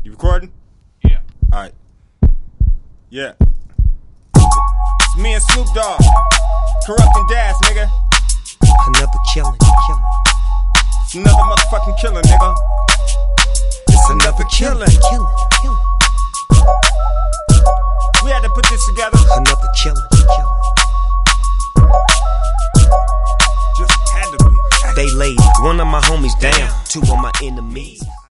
You recording? Yeah. Alright. Yeah. It's me and Snoop Dogg. Corrupting Das, nigga. Another killing. It's another motherfucking killing, nigga. It's another killing. We had to put this together. Another killing. Just had to be. They laid one of my homies down, two of my enemies.